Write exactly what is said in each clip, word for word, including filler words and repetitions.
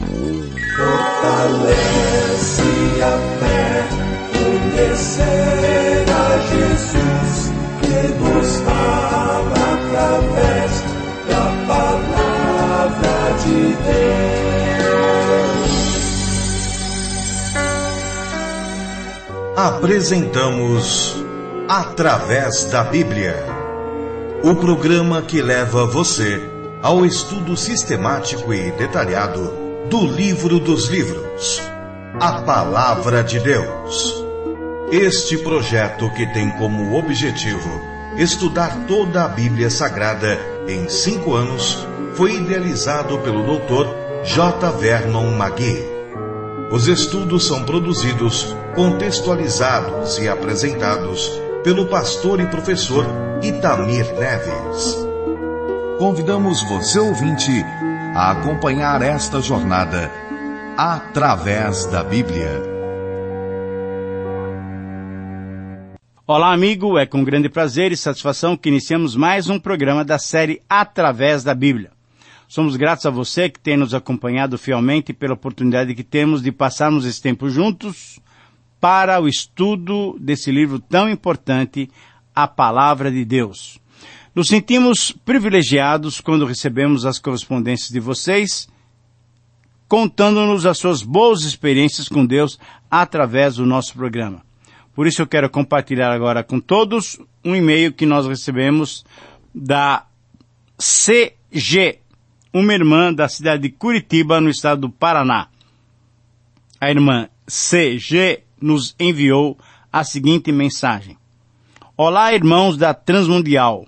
Fortalece a fé, conhecer a Jesus, que nos fala através da palavra de Deus. Apresentamos Através da Bíblia, o programa que leva você ao estudo sistemático e detalhado do livro dos livros, a Palavra de Deus. Este projeto, que tem como objetivo estudar toda a Bíblia Sagrada em cinco anos, foi idealizado pelo doutor J. Vernon McGee. Os estudos são produzidos, contextualizados e apresentados pelo pastor e professor Itamir Neves. Convidamos você, ouvinte, a acompanhar esta jornada através da Bíblia. Olá, amigo, é com grande prazer e satisfação que iniciamos mais um programa da série Através da Bíblia. Somos gratos a você que tem nos acompanhado fielmente pela oportunidade que temos de passarmos esse tempo juntos para o estudo desse livro tão importante, a Palavra de Deus. Nos sentimos privilegiados quando recebemos as correspondências de vocês, contando-nos as suas boas experiências com Deus através do nosso programa. Por isso eu quero compartilhar agora com todos um e-mail que nós recebemos da C G, uma irmã da cidade de Curitiba, no estado do Paraná. A irmã C G nos enviou a seguinte mensagem: Olá, irmãos da Transmundial.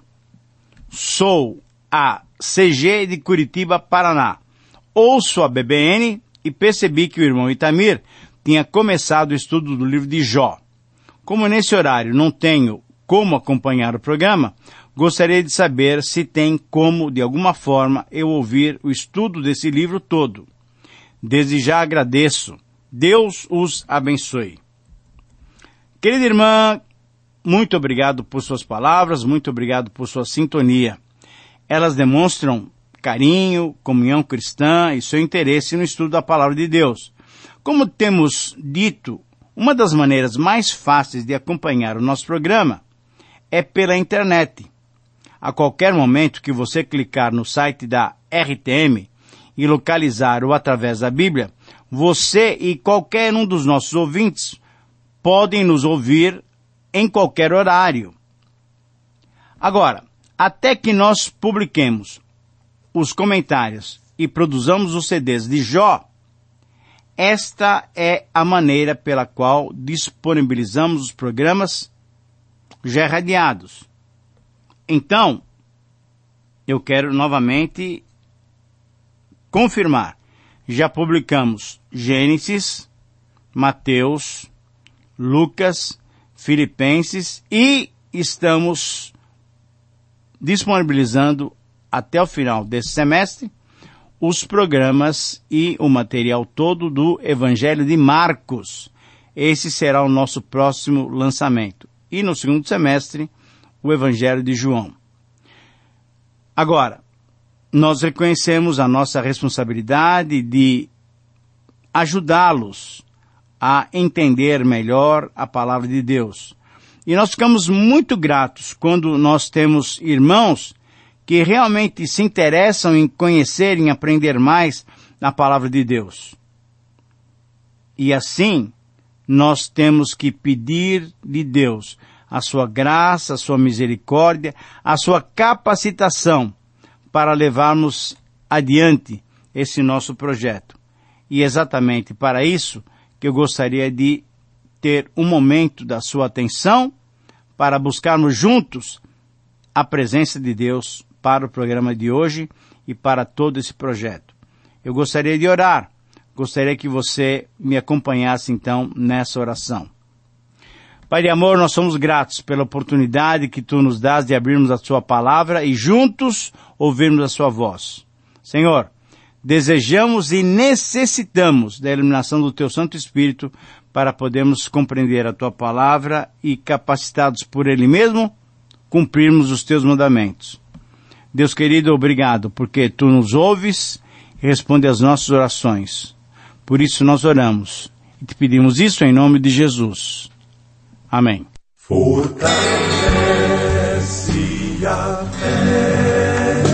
Sou a C G de Curitiba, Paraná. Ouço a B B N e percebi que o irmão Itamir tinha começado o estudo do livro de Jó. Como nesse horário não tenho como acompanhar o programa, gostaria de saber se tem como, de alguma forma, eu ouvir o estudo desse livro todo. Desde já agradeço. Deus os abençoe. Querida irmã, muito obrigado por suas palavras, muito obrigado por sua sintonia. Elas demonstram carinho, comunhão cristã e seu interesse no estudo da Palavra de Deus. Como temos dito, uma das maneiras mais fáceis de acompanhar o nosso programa é pela internet. A qualquer momento que você clicar no site da R T M e localizar o Através da Bíblia, você e qualquer um dos nossos ouvintes podem nos ouvir em qualquer horário. Agora, até que nós publiquemos os comentários e produzamos os C Ds de Jó, esta é a maneira pela qual disponibilizamos os programas já radiados. Então, eu quero novamente confirmar. Já publicamos Gênesis, Mateus, Lucas, Filipenses e estamos disponibilizando até o final desse semestre os programas e o material todo do Evangelho de Marcos. Esse será o nosso próximo lançamento. E no segundo semestre, o Evangelho de João. Agora, nós reconhecemos a nossa responsabilidade de ajudá-los a entender melhor a Palavra de Deus. E nós ficamos muito gratos quando nós temos irmãos que realmente se interessam em conhecer, em aprender mais a Palavra de Deus. E assim, nós temos que pedir de Deus a sua graça, a sua misericórdia, a sua capacitação para levarmos adiante esse nosso projeto. E exatamente para isso que eu gostaria de ter um momento da sua atenção para buscarmos juntos a presença de Deus para o programa de hoje e para todo esse projeto. Eu gostaria de orar, gostaria que você me acompanhasse então nessa oração. Pai de amor, nós somos gratos pela oportunidade que Tu nos dás de abrirmos a Sua palavra e juntos ouvirmos a Sua voz. Senhor, desejamos e necessitamos da iluminação do Teu Santo Espírito para podermos compreender a Tua palavra e, capacitados por Ele mesmo, cumprirmos os Teus mandamentos. Deus querido, obrigado, porque Tu nos ouves responde às nossas orações. Por isso nós oramos e te pedimos isso em nome de Jesus. Amém. Fortalece a fé,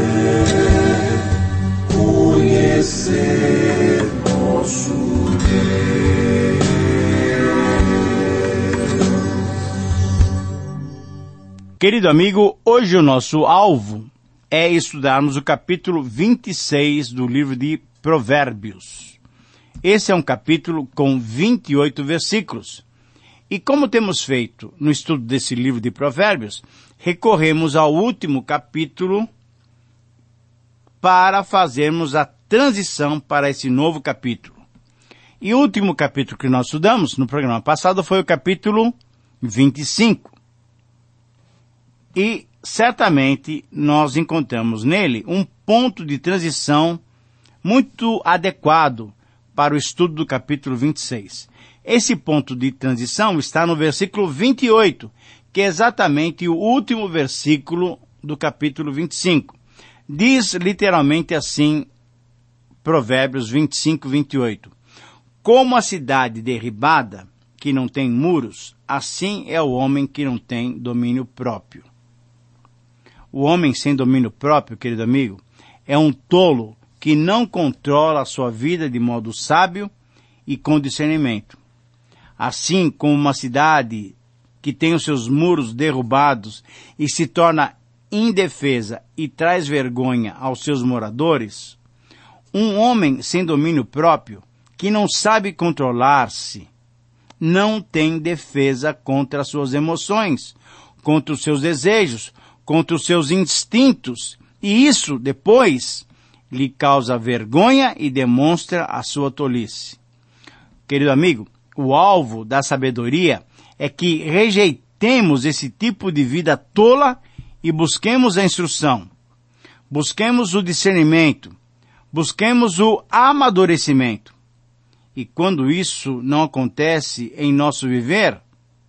conhecer nosso Deus. Querido amigo, hoje o nosso alvo é estudarmos o capítulo vinte e seis do livro de Provérbios. Esse é um capítulo com vinte e oito versículos. E como temos feito no estudo desse livro de Provérbios, recorremos ao último capítulo para fazermos a transição para esse novo capítulo. E o último capítulo que nós estudamos no programa passado foi o capítulo vinte e cinco. E certamente nós encontramos nele um ponto de transição muito adequado para o estudo do capítulo vinte e seis. Esse ponto de transição está no versículo vinte e oito, que é exatamente o último versículo do capítulo vinte e cinco. Diz literalmente assim, Provérbios vinte e cinco, vinte e oito. Como a cidade derribada, que não tem muros, assim é o homem que não tem domínio próprio. O homem sem domínio próprio, querido amigo, é um tolo que não controla a sua vida de modo sábio e com discernimento. Assim como uma cidade que tem os seus muros derrubados e se torna indefesa e traz vergonha aos seus moradores, um homem sem domínio próprio, que não sabe controlar-se, não tem defesa contra as suas emoções, contra os seus desejos, contra os seus instintos, e isso, depois, lhe causa vergonha e demonstra a sua tolice. Querido amigo, o alvo da sabedoria é que rejeitemos esse tipo de vida tola e busquemos a instrução, busquemos o discernimento, busquemos o amadurecimento. E quando isso não acontece em nosso viver,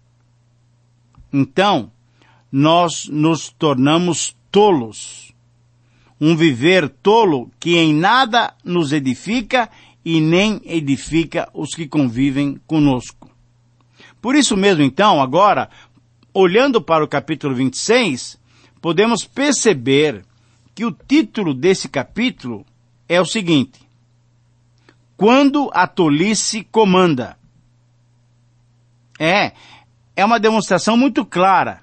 então nós nos tornamos tolos. Um viver tolo que em nada nos edifica e nem edifica os que convivem conosco. Por isso mesmo, então, agora, olhando para o capítulo vinte e seis, podemos perceber que o título desse capítulo é o seguinte: Quando a tolice comanda. É, é uma demonstração muito clara.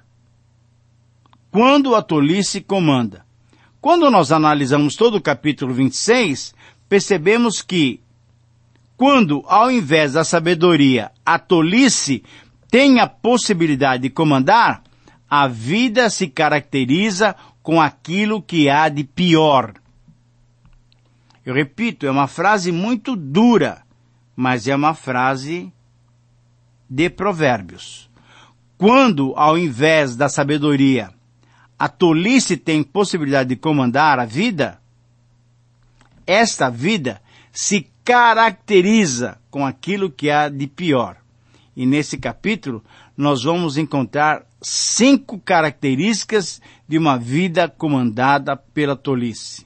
Quando a tolice comanda. Quando nós analisamos todo o capítulo vinte e seis, percebemos que, quando, ao invés da sabedoria, a tolice tem a possibilidade de comandar, a vida se caracteriza com aquilo que há de pior. Eu repito, é uma frase muito dura, mas é uma frase de Provérbios. Quando, ao invés da sabedoria, a tolice tem possibilidade de comandar a vida, esta vida se caracteriza com aquilo que há de pior. E nesse capítulo, nós vamos encontrar cinco características de uma vida comandada pela tolice.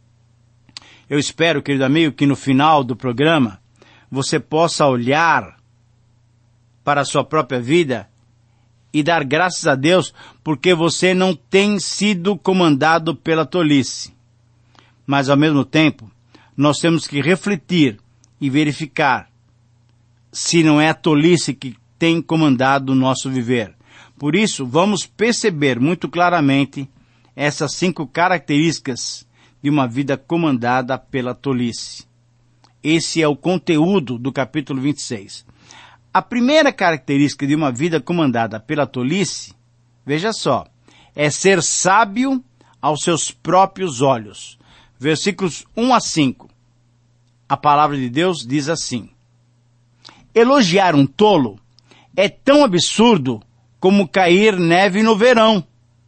Eu espero, querido amigo, que no final do programa, você possa olhar para a sua própria vida e dar graças a Deus porque você não tem sido comandado pela tolice. Mas, ao mesmo tempo, nós temos que refletir e verificar se não é a tolice que tem comandado o nosso viver. Por isso, vamos perceber muito claramente essas cinco características de uma vida comandada pela tolice. Esse é o conteúdo do capítulo vinte e seis. A primeira característica de uma vida comandada pela tolice, veja só, é ser sábio aos seus próprios olhos. Versículos um a cinco. A palavra de Deus diz assim: elogiar um tolo é tão absurdo como cair neve no verão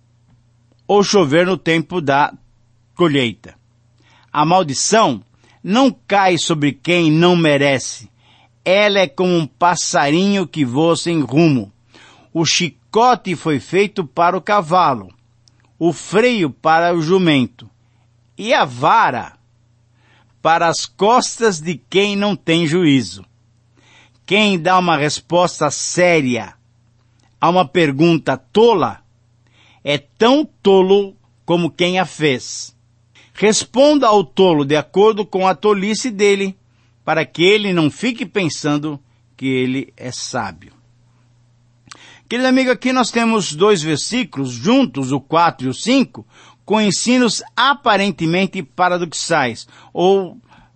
ou chover no tempo da colheita. A maldição não cai sobre quem não merece. Ela é como um passarinho que voa sem rumo. O chicote foi feito para o cavalo, o freio para o jumento, e a vara para as costas de quem não tem juízo. Quem dá uma resposta séria a uma pergunta tola é tão tolo como quem a fez. Responda ao tolo de acordo com a tolice dele, para que ele não fique pensando que ele é sábio. Querido amigo, aqui nós temos dois versículos juntos, o quatro e o cinco, com ensinos aparentemente paradoxais, ou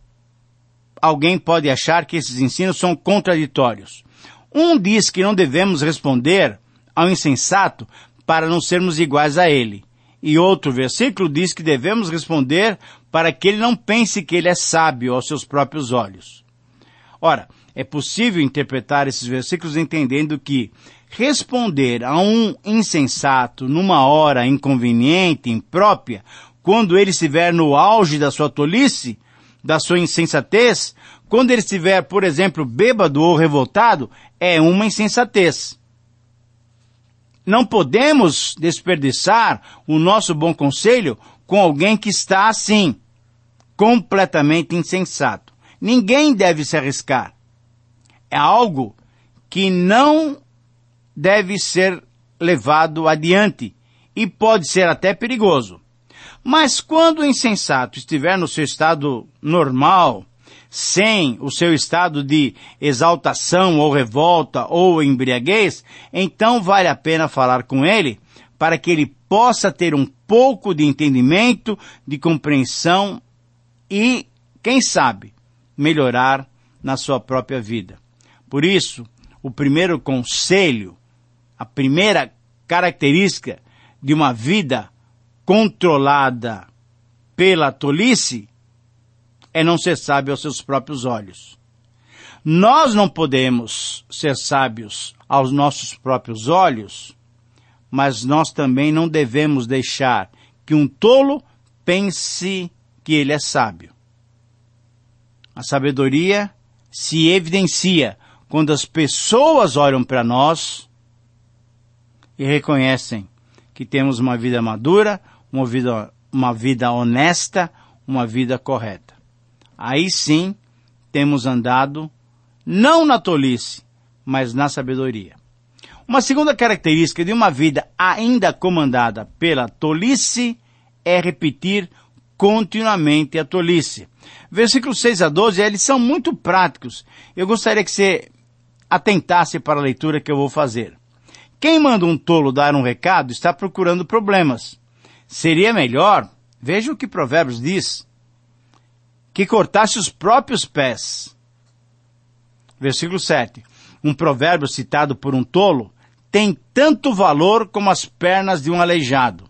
alguém pode achar que esses ensinos são contraditórios. Um diz que não devemos responder ao insensato para não sermos iguais a ele. E outro versículo diz que devemos responder para que ele não pense que ele é sábio aos seus próprios olhos. Ora, é possível interpretar esses versículos entendendo que responder a um insensato numa hora inconveniente, imprópria, quando ele estiver no auge da sua tolice, da sua insensatez, quando ele estiver, por exemplo, bêbado ou revoltado, é uma insensatez. Não podemos desperdiçar o nosso bom conselho com alguém que está assim, completamente insensato. Ninguém deve se arriscar. É algo que não deve ser levado adiante e pode ser até perigoso. Mas quando o insensato estiver no seu estado normal, sem o seu estado de exaltação ou revolta ou embriaguez, então vale a pena falar com ele para que ele possa ter um pouco de entendimento, de compreensão e, quem sabe, melhorar na sua própria vida. Por isso, o primeiro conselho, a primeira característica de uma vida controlada pela tolice é não ser sábio aos seus próprios olhos. Nós não podemos ser sábios aos nossos próprios olhos, mas nós também não devemos deixar que um tolo pense que ele é sábio. A sabedoria se evidencia quando as pessoas olham para nós e reconhecem que temos uma vida madura, uma vida, uma vida honesta, uma vida correta. Aí sim, temos andado não na tolice, mas na sabedoria. Uma segunda característica de uma vida ainda comandada pela tolice é repetir continuamente a tolice. Versículos seis a doze, eles são muito práticos. Eu gostaria que você atentasse para a leitura que eu vou fazer. Quem manda um tolo dar um recado está procurando problemas. Seria melhor, veja o que Provérbios diz, que cortasse os próprios pés. Versículo sete. Um provérbio citado por um tolo tem tanto valor como as pernas de um aleijado.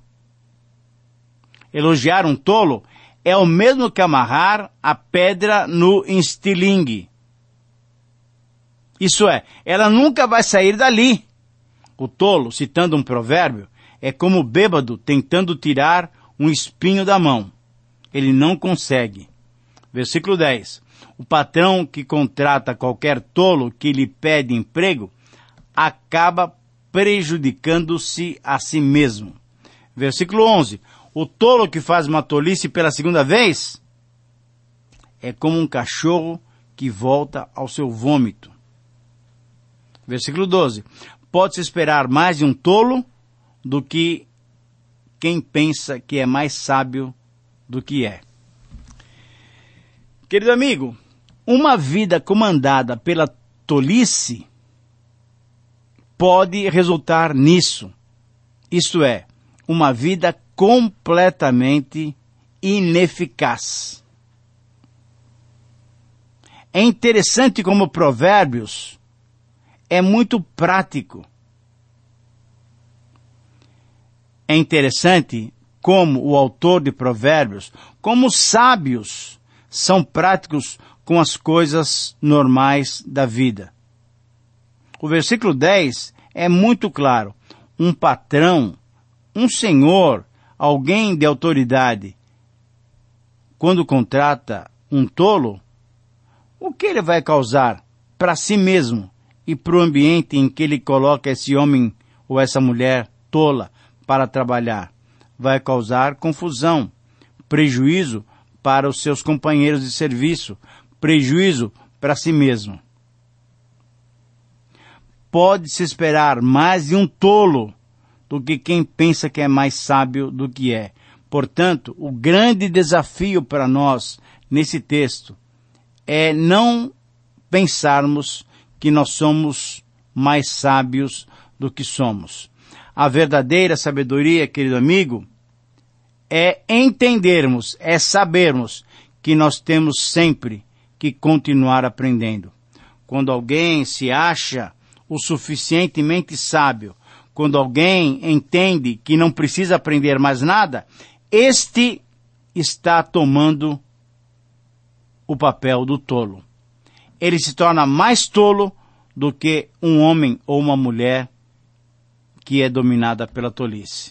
Elogiar um tolo é o mesmo que amarrar a pedra no estilingue. Isso é, ela nunca vai sair dali. O tolo, citando um provérbio, é como o bêbado tentando tirar um espinho da mão. Ele não consegue. Versículo dez. O patrão que contrata qualquer tolo que lhe pede emprego acaba prejudicando-se a si mesmo. Versículo onze. O tolo que faz uma tolice pela segunda vez é como um cachorro que volta ao seu vômito. Versículo doze. Pode-se esperar mais de um tolo do que quem pensa que é mais sábio do que é. Querido amigo, uma vida comandada pela tolice pode resultar nisso. Isto é, uma vida completamente ineficaz. É interessante como Provérbios é muito prático. É interessante como o autor de Provérbios, como os sábios, são práticos com as coisas normais da vida. O versículo dez é muito claro. Um patrão, um senhor, alguém de autoridade, quando contrata um tolo, o que ele vai causar para si mesmo e para o ambiente em que ele coloca esse homem ou essa mulher tola para trabalhar? Vai causar confusão, prejuízo para os seus companheiros de serviço, prejuízo para si mesmo. Pode-se esperar mais de um tolo do que quem pensa que é mais sábio do que é. Portanto, o grande desafio para nós nesse texto é não pensarmos que nós somos mais sábios do que somos. A verdadeira sabedoria, querido amigo, é entendermos, é sabermos que nós temos sempre que continuar aprendendo. Quando alguém se acha o suficientemente sábio, quando alguém entende que não precisa aprender mais nada, este está tomando o papel do tolo. Ele se torna mais tolo do que um homem ou uma mulher que é dominada pela tolice.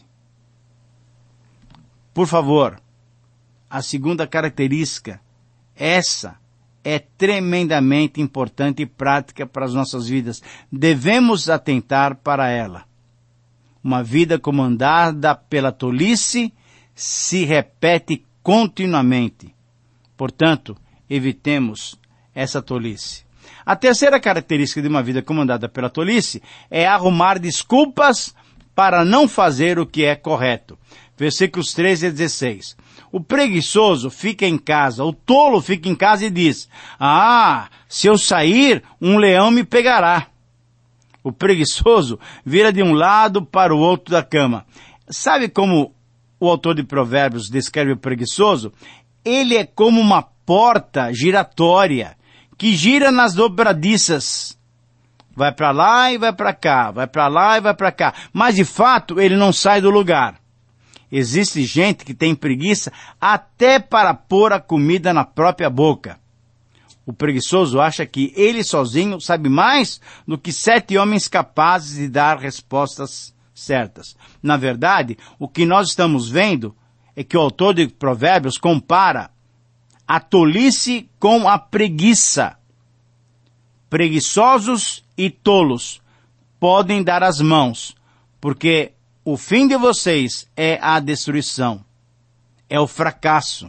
Por favor, a segunda característica, essa é tremendamente importante e prática para as nossas vidas. Devemos atentar para ela. Uma vida comandada pela tolice se repete continuamente. Portanto, evitemos essa tolice. A terceira característica de uma vida comandada pela tolice é arrumar desculpas para não fazer o que é correto. Versículos treze a dezesseis. O preguiçoso fica em casa, o tolo fica em casa e diz: ah, se eu sair, um leão me pegará. O preguiçoso vira de um lado para o outro da cama. Sabe como o autor de Provérbios descreve o preguiçoso? Ele é como uma porta giratória que gira nas dobradiças. Vai para lá e vai para cá, vai para lá e vai para cá. Mas, de fato, ele não sai do lugar. Existe gente que tem preguiça até para pôr a comida na própria boca. O preguiçoso acha que ele sozinho sabe mais do que sete homens capazes de dar respostas certas. Na verdade, o que nós estamos vendo é que o autor de Provérbios compara a tolice com a preguiça. Preguiçosos e tolos podem dar as mãos, porque o fim de vocês é a destruição, é o fracasso.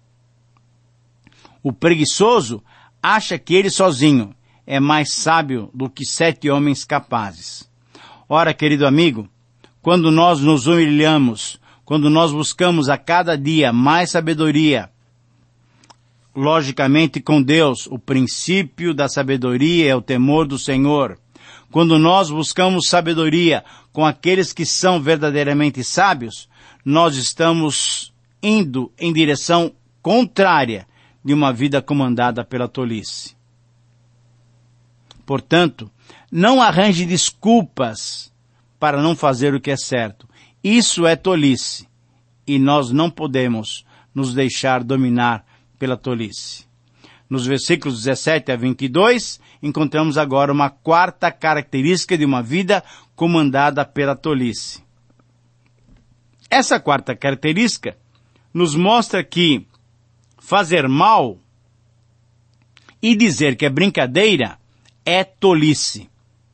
O preguiçoso acha que ele sozinho é mais sábio do que sete homens capazes. Ora, querido amigo, quando nós nos humilhamos, quando nós buscamos a cada dia mais sabedoria, logicamente com Deus, o princípio da sabedoria é o temor do Senhor. Quando nós buscamos sabedoria com aqueles que são verdadeiramente sábios, nós estamos indo em direção contrária de uma vida comandada pela tolice. Portanto, não arranje desculpas para não fazer o que é certo. Isso é tolice, e nós não podemos nos deixar dominar pela tolice. Nos versículos dezessete a vinte e dois, encontramos agora uma quarta característica de uma vida comandada pela tolice. Essa quarta característica nos mostra que fazer mal e dizer que é brincadeira é tolice.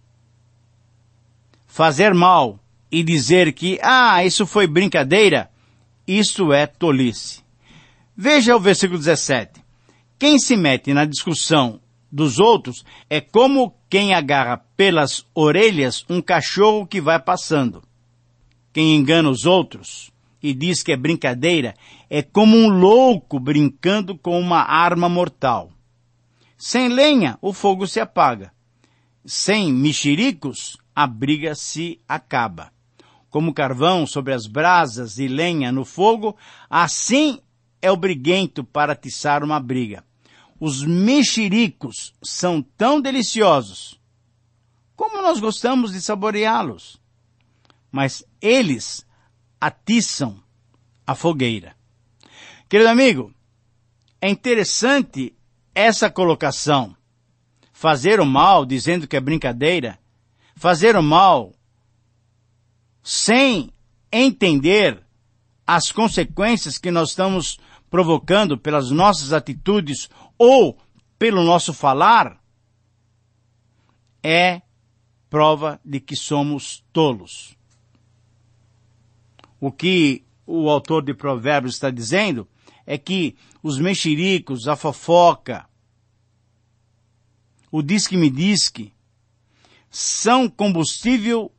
Fazer mal e dizer que, ah, isso foi brincadeira, isso é tolice. Veja o versículo dezessete. Quem se mete na discussão dos outros é como quem agarra pelas orelhas um cachorro que vai passando. Quem engana os outros e diz que é brincadeira é como um louco brincando com uma arma mortal. Sem lenha, o fogo se apaga. Sem mexericos, a briga se acaba. Como carvão sobre as brasas e lenha no fogo, assim é o briguento para atiçar uma briga. Os mexericos são tão deliciosos, como nós gostamos de saboreá-los, mas eles atiçam a fogueira. Querido amigo, é interessante essa colocação. Fazer o mal dizendo que é brincadeira, fazer o mal sem entender as consequências que nós estamos provocando pelas nossas atitudes ou pelo nosso falar, é prova de que somos tolos. O que o autor de Provérbios está dizendo é que os mexericos, a fofoca, o disque-me-disque, são combustível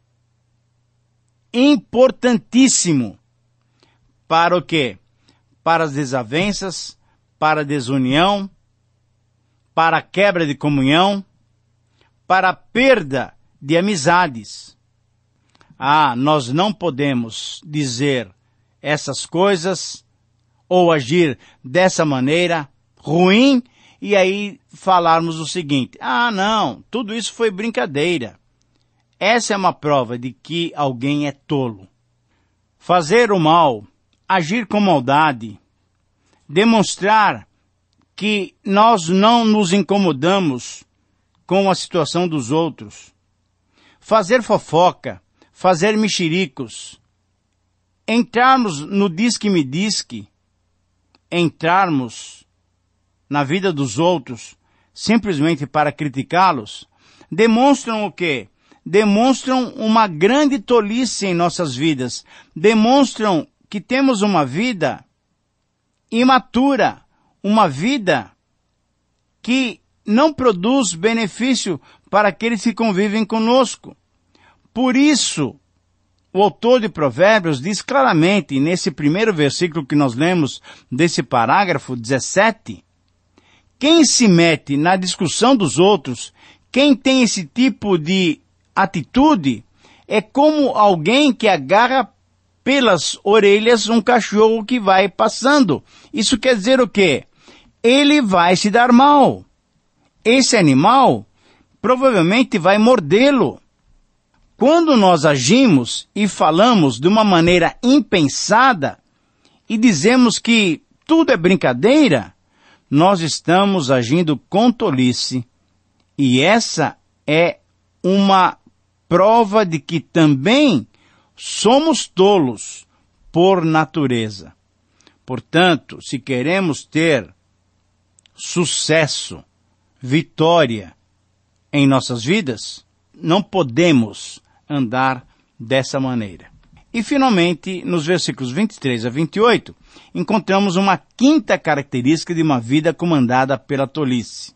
importantíssimo para o quê? Para as desavenças, para a desunião, para a quebra de comunhão, para a perda de amizades. Ah, nós não podemos dizer essas coisas ou agir dessa maneira ruim e aí falarmos o seguinte: ah, não, tudo isso foi brincadeira. Essa é uma prova de que alguém é tolo. Fazer o mal, agir com maldade, demonstrar que nós não nos incomodamos com a situação dos outros, fazer fofoca, fazer mexericos, entrarmos no disque-me-disque, entrarmos na vida dos outros simplesmente para criticá-los, demonstram o quê? Demonstram uma grande tolice em nossas vidas, demonstram que temos uma vida imatura, uma vida que não produz benefício para aqueles que convivem conosco. Por isso, o autor de Provérbios diz claramente, nesse primeiro versículo que nós lemos desse parágrafo dezessete, quem se mete na discussão dos outros, quem tem esse tipo de atitude, é como alguém que agarra pelas orelhas um cachorro que vai passando. Isso quer dizer o quê? Ele vai se dar mal. Esse animal provavelmente vai mordê-lo. Quando nós agimos e falamos de uma maneira impensada e dizemos que tudo é brincadeira, nós estamos agindo com tolice. E essa é uma prova de que também somos tolos por natureza. Portanto, se queremos ter sucesso, vitória em nossas vidas, não podemos andar dessa maneira. E finalmente, nos versículos vinte e três a vinte e oito, encontramos uma quinta característica de uma vida comandada pela tolice.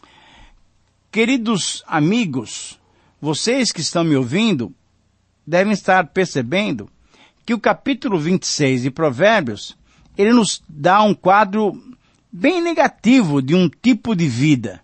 Queridos amigos, vocês que estão me ouvindo devem estar percebendo que o capítulo vinte e seis de Provérbios, ele nos dá um quadro bem negativo de um tipo de vida.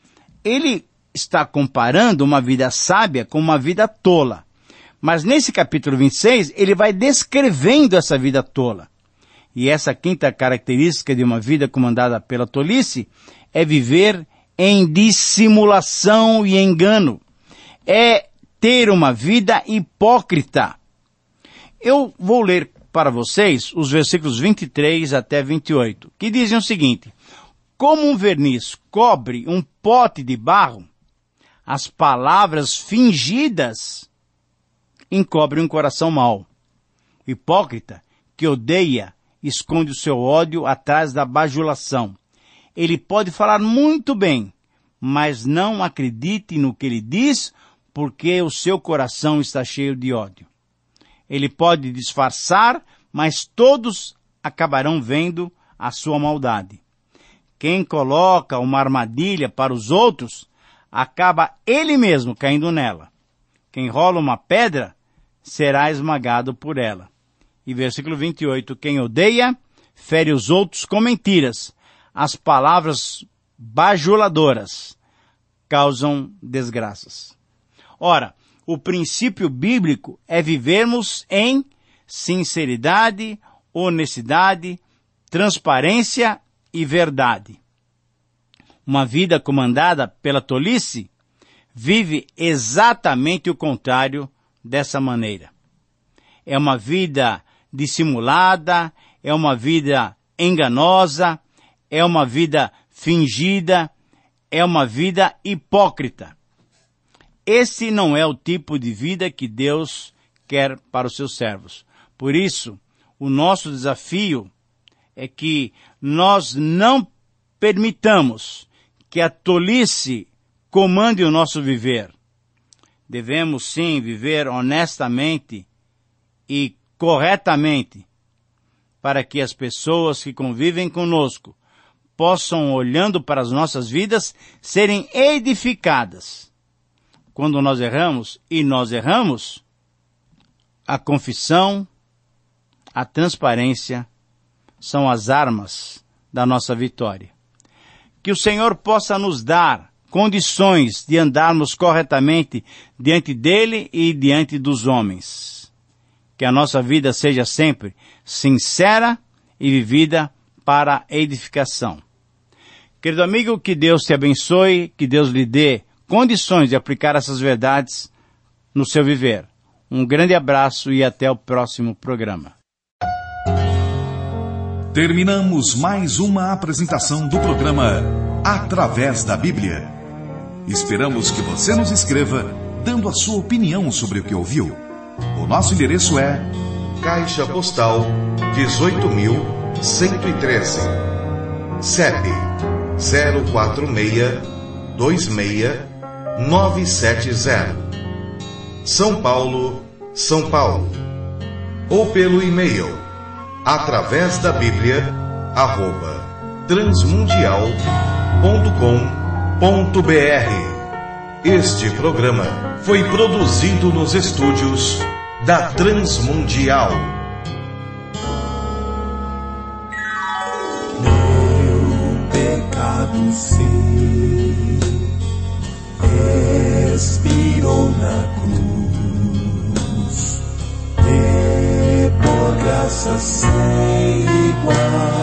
Ele está comparando uma vida sábia com uma vida tola. Mas nesse capítulo vinte e seis, ele vai descrevendo essa vida tola. E essa quinta característica de uma vida comandada pela tolice é viver em dissimulação e engano. É ter uma vida hipócrita. Eu vou ler para vocês os versículos vinte e três até vinte e oito, que dizem o seguinte: como um verniz cobre um pote de barro, as palavras fingidas encobrem um coração mau. O hipócrita que odeia esconde o seu ódio atrás da bajulação. Ele pode falar muito bem, mas não acredite no que ele diz, porque o seu coração está cheio de ódio. Ele pode disfarçar, mas todos acabarão vendo a sua maldade. Quem coloca uma armadilha para os outros, acaba ele mesmo caindo nela. Quem rola uma pedra, será esmagado por ela. E versículo vinte e oito, quem odeia, fere os outros com mentiras. As palavras bajuladoras causam desgraças. Ora, o princípio bíblico é vivermos em sinceridade, honestidade, transparência e verdade. Uma vida comandada pela tolice vive exatamente o contrário dessa maneira. É uma vida dissimulada, é uma vida enganosa, é uma vida fingida, é uma vida hipócrita. Esse não é o tipo de vida que Deus quer para os seus servos. Por isso, o nosso desafio é que nós não permitamos que a tolice comande o nosso viver. Devemos sim viver honestamente e corretamente para que as pessoas que convivem conosco possam, olhando para as nossas vidas, serem edificadas. Quando nós erramos, e nós erramos, a confissão, a transparência são as armas da nossa vitória. Que o Senhor possa nos dar condições de andarmos corretamente diante dele e diante dos homens. Que a nossa vida seja sempre sincera e vivida para edificação. Querido amigo, que Deus te abençoe, que Deus lhe dê condições de aplicar essas verdades no seu viver. Um grande abraço e até o próximo programa. Terminamos mais uma apresentação do programa Através da Bíblia. Esperamos que você nos escreva dando a sua opinião sobre o que ouviu. O nosso endereço é Caixa Postal dezoito mil cento e treze, C E P zero quatro seis dois seis nove sete zero, São Paulo, São Paulo. Ou pelo e-mail através da Bíblia arroba transmundial ponto com ponto br. Este programa foi produzido nos estúdios da Transmundial. Meu pecado sim expirou na cruz, e por graça sem igual